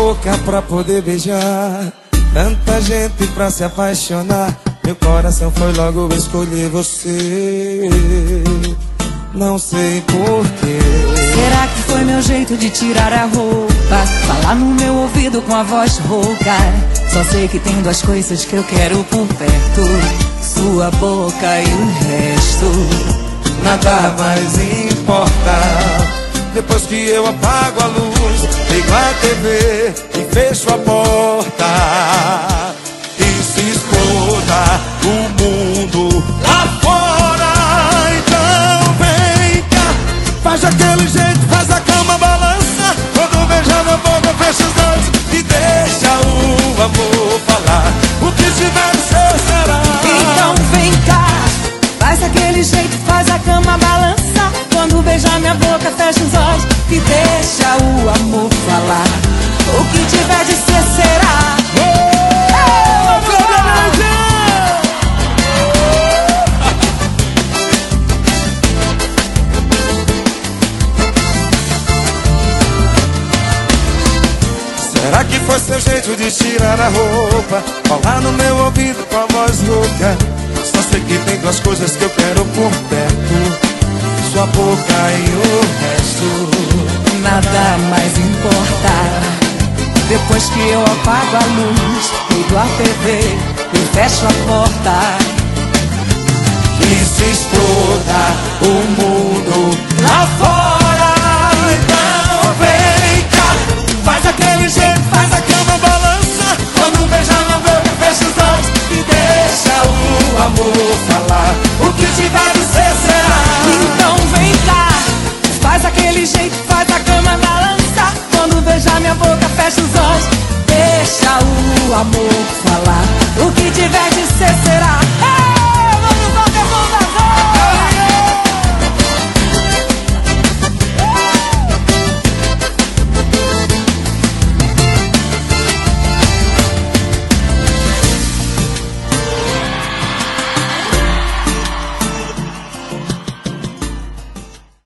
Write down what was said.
boca pra poder beijar, tanta gente pra se apaixonar. Meu coração foi logo escolher você. Não sei porquê. Será que foi meu jeito de tirar a roupa, falar no meu ouvido com a voz rouca? Só sei que tem duas coisas que eu quero por perto: sua boca e o resto. Nada mais importa. Depois que eu apago a luz, ligo a TV e fecho a porta, e se exploda o mundo lá fora. Então vem cá, faz aquele jeito, faz a cama balança. Quando beijar na boca, fecha os olhos e deixa o amor falar. O que tiver no seu será. Então vem cá, faz aquele jeito, faz a cama balança. Quando beijar minha boca, fecha os olhos e deixa o amor falar. O que tiver de ser será. Será que foi seu jeito de tirar a roupa, falar no meu ouvido com a voz rouca? Só sei que tem duas coisas que eu quero por perto: sua boca e o resto. Nada mais importa. Depois que eu apago a luz, ligo a TV e fecho a porta, e se exploda o mundo lá fora. Então vem cá, faz aquele jeito, faz a cama balança. Quando beijar na boca, fecha os olhos e deixa o amor falar. O que tiver de ser será. então vem cá, faz aquele jeito, faz a cama balança. Quando beijar minha boca, fecha os olhos, deixa o amor falar. O que tiver de ser será.